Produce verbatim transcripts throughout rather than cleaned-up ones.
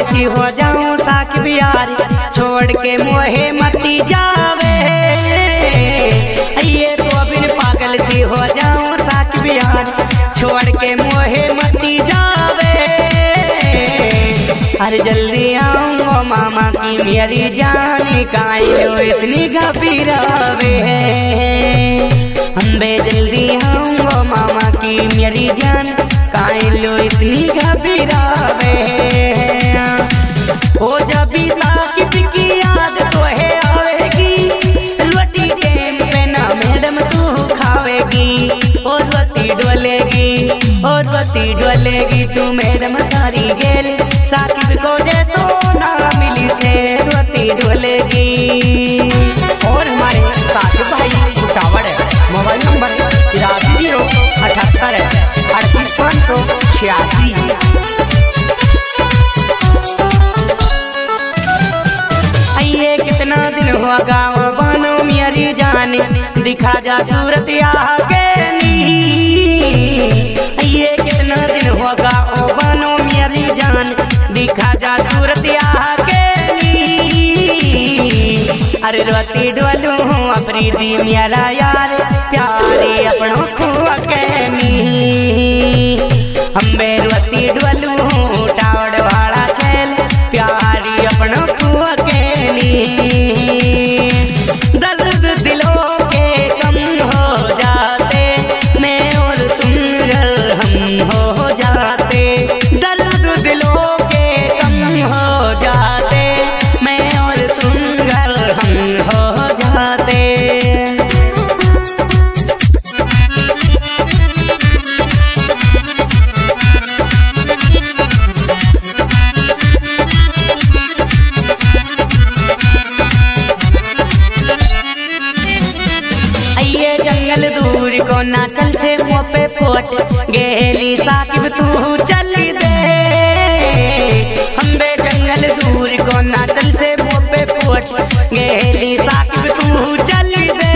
सी हो जाऊं साकिब यार, छोड़ के मोहे मती जावे। ये तो बिन पागल सी हो जाऊं साकिब यार, छोड़ के मोहे मती जावे। अरे जल्दी आऊंगा मामा की मेरी जान, कायो इतनी घबरावे। अम्बे जल्दी आऊंगा मामा की मेरी जान, कायो इतनी घबरावे। ओ जब भी साकिब की याद तो है आवेगी, रोटी टेम पे ना मैडम तू खावेगी। ओ रोटी डोलेगी, ओ रोटी डोलेगी तू मैडम सारी गेल, साकिब को जैसो ना मिली से रोटी डोलेगी। और हमारे साकिब भाई उठावड़ मोबाइल नंबर तिरासी जीरो अठहत्तर अड़तीस पाँच सौ छियासी। ये कितना दिन हुआ गाँव बानो मेरी जान, दिखा जा सूरत आगे नी। ये कितना दिन हुआ गाँव बानो मेरी जान, दिखा जा सूरत आगे नी। अरे रोती डोलू अफरीदी मेरा यार, प्यारे अपनों खुआ के नी। अम्बे रोती डोलू टावड़ वाला छेल, प्यारी अपनों खुआ के नी। दर्द दिलों के कम हो जाते, मैं और तुम घर हम हो जाते। दर्द दिलों के कम हो जाते, मैं और तुम घर हम हो जाते। जंगल दूर को ना चल से मुँह पे पोट, गेली साकिब तू चल दे। अम्बे जंगल दूर को ना चल से मुँह पे पोट, गेली साकिब तू चल दे।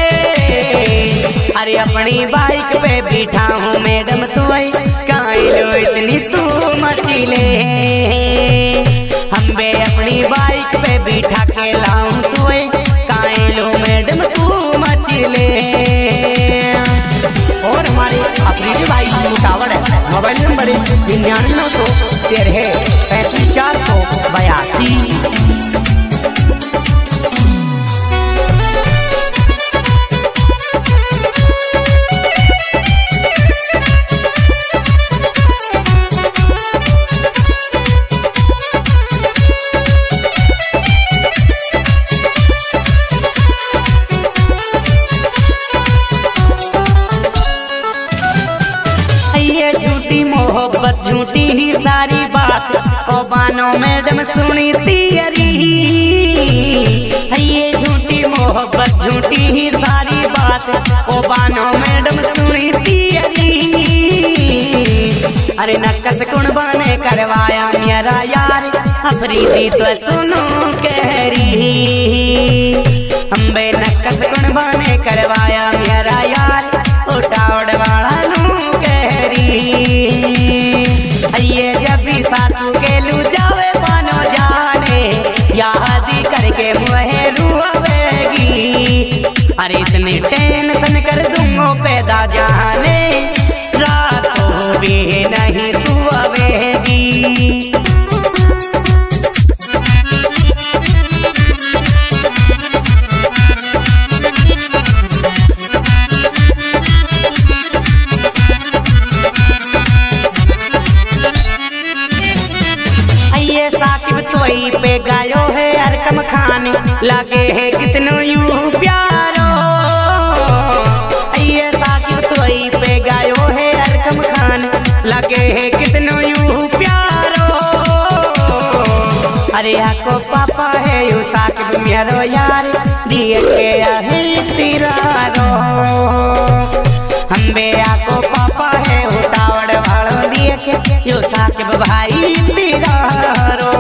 अरे अपनी बाइक पे बैठा हूँ मैडम तू काइलो इतनी तू मचले। अम्बे अपनी बाइक पे बैठा के लाऊं तू काइलो मैडम तू मचले। और हमारे अफरीदी भाई मुटावड़ मोबाइल नंबर निन्यानवे नौ सौ तेरह पैंतीस चार सौ बयासी। मोहब्बत झूठी ही सारी बात, ओ बानो मैडम सुनी तेरी। ये झूठी मोहब्बत झूठी ही सारी बात, ओ बानो मैडम सुनी तेरी। अरे नक्कस कुण बने करवाया मेरा यार, अफरीदी तो सुनो कहरी। अम्बे नक्कस कुण बने करवाया मेरा यार, उठावड़ वाला नू कहरी। ये जब भी सासू के लू जावे बानो जाने, यादी करके मुहे रुआवेगी। अरे इतने टेंशन कर दूंगो पैदा जाने, रातों भी नहीं सुआवेगी। साकिब तोई पे गायो है अरकम खान, लगे है कितनो यूं प्यारो। ये साकिब तोई पे गायो है अरकम खान, लगे है कितनो यूं प्यारो। अरे आको पापा है यू साकिब मेरो यार, दिए के आहे तिरारो। अम्बे आको पापा है उठावड़ वालों दिए के यू साकिब भाई तिरारो।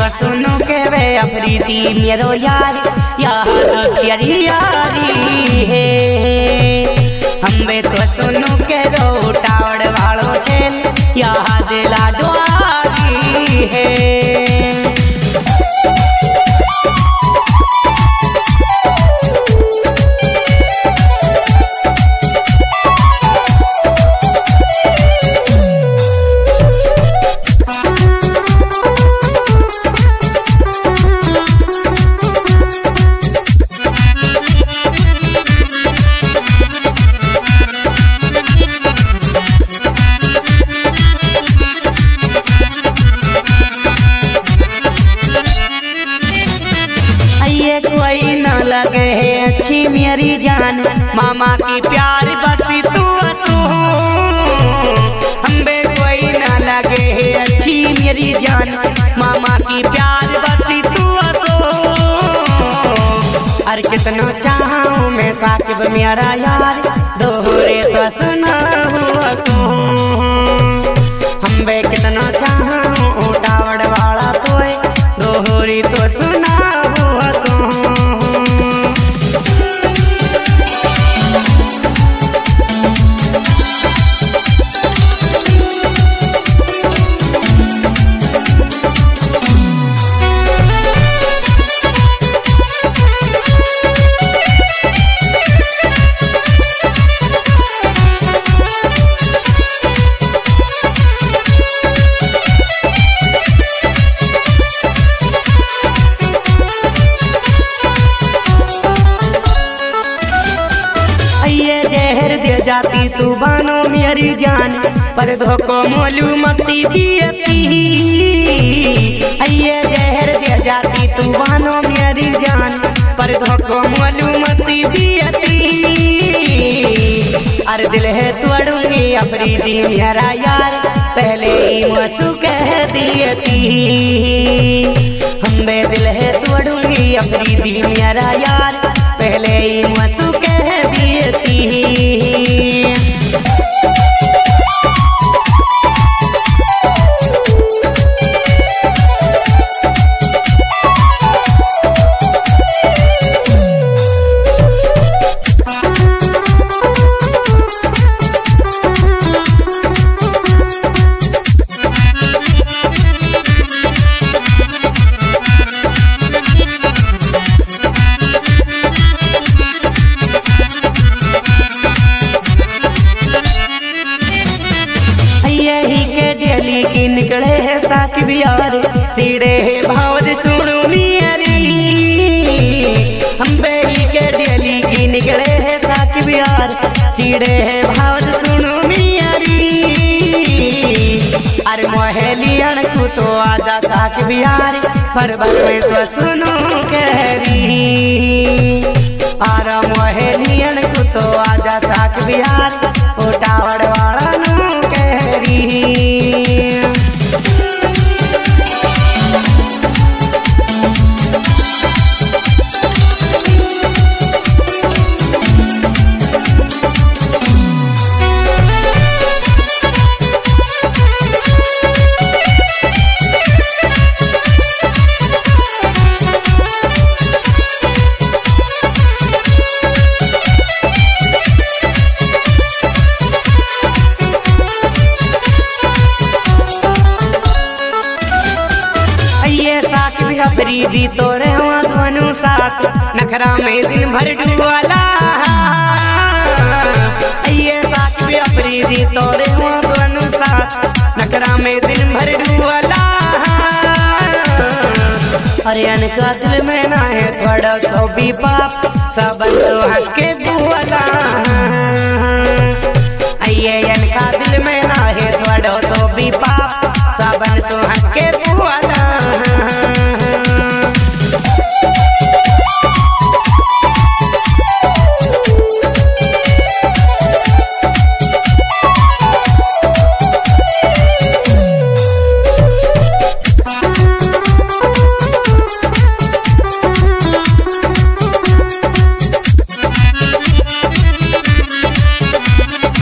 सुनो के वे अफरीदी मेरो यार याद तेरी यारी है हमें तो सुनो के रो टावड़ वालों छेल याद लाडवारी है। कोई न लगे है अच्छी मेरी जान मामा की प्यार बसी तू तू हम्बे कोई न लगे है अच्छी मेरी जान मामा की प्यार बसी तू तू अरे कितना चाहूँ मैं साकिब मेरा यार दोहरे तो सुना हुआ तू हम्बे कितना चाहूँ टावड़ वाला तो दोहरी तो सुना हुआ तू। जाती तू बानो मेरी जान पर धोखो मालूमती दियती ये जहर दे जाती तू बानो मेरी जान पर धोखो मालूमती दियती अरे दिल है तोड़ूंगी अफरीदी मेरा यार पहले ही मसू कह दियती हमें दिल है तोड़ूंगी अफरीदी मेरा यार पहले ही मसू कह दियती। की निकले है साकिब यार तीड़े है भाव सुनू मेरी हम बेली के डेली की निकले है साकिब यार तीड़े है भाव सुनू मेरी अरे मोहेलियन को तो आजा साकिब यार पर्वत में तो सुनू कहरी आरा मोहेलियन को तो आजा साकिब यार उठावड़ वाला नू कहरी। अफरीदी तोरे धनु साथ नखरा में दिन भर डुआला ये साकिब अफरीदी तोरे धनु साथ नखरा में दिन भर डुआला अरे अनका दिल में ना है थोड़ा सो भी पाप सब तो हंस के बुआला ये अनका दिल में ना है थोड़ा सो भी पाप सब तो हंस के